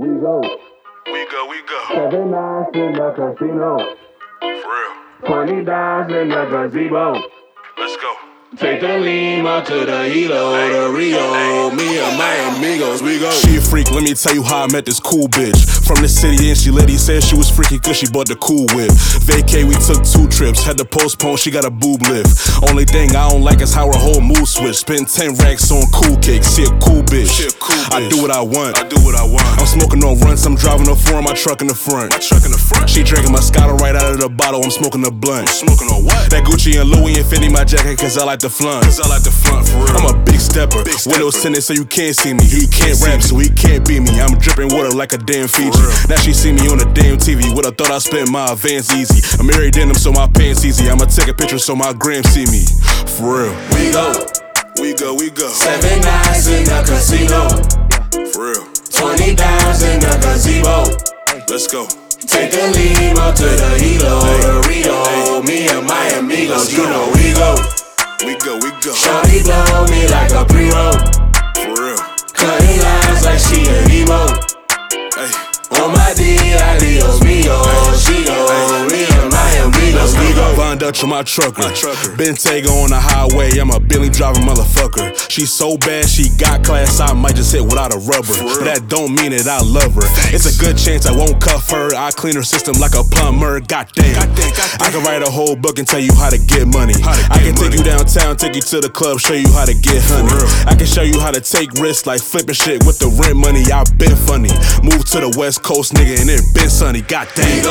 We go. We go. 7 nights in the casino. For real. 20 dimes in the gazebo. Let's go. Take the Lima to the Hilo, the Rio. Me and my amigos, we go. She a freak, let me tell you how I met this cool bitch. From the city and she lady said she was freaky cause she bought the cool whip. Vacay, we took 2 trips, had to postpone, she got a boob lift. Only thing I don't like is how her whole mood switch. Spend 10 racks on cool cakes, she a cool bitch. I do what I want. I'm smoking on runts, I'm driving a foreign, my truck in the front. She drinking Moscato right out of the bottle, I'm smoking a blunt. Smoking on what? That Gucci and Louis and Fendi my jacket cause I like the flaunt. For real. I'm a big stepper. Windows tinted so you can't see me. He can't rap so he can't beat me. I'm dripping water like a damn Fiji. Now she see me on the damn TV. Would've thought I spent my advance easy. I'm married denim so my pants easy. I'ma take a picture so my gram see me. For real. We go. We go. 7 nights in the casino. For real. 20 dimes in the gazebo. Let's go. Take the Lima to the Hilo, the Rio. Me and my amigos, you know we go. We go. Shawty blow me like a pre-roll. For real. Cutting lines like she a emo. Hey. On my D, I Leo's Migos. She go, me and my amigos, we go. Von Dutch on my trucker. Bentayga on the highway, I'm a Billy driving motherfucker. She's so bad, she got class, I might just hit without a rubber. But that don't mean that I love her. It's a good chance I won't cuff her. I clean her system like a plumber. Goddamn. I can write a whole book and tell you how to get money. I can take you downtown, take you to the club, show you how to get honey. I can show you how to take risks like flipping shit with the rent money. I've been funny. Move to the West Coast, nigga, and it been sunny. Goddamn.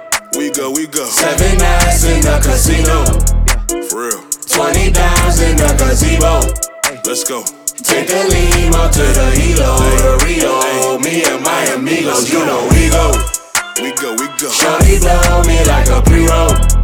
We go. We go. 7 nights in the casino. For real. 20 dimes in the gazebo. Let's go. Take the Lima to the Hilo, the Rio. Me and my amigos, you know we go. We go. Shawty blow me like a pre-roll.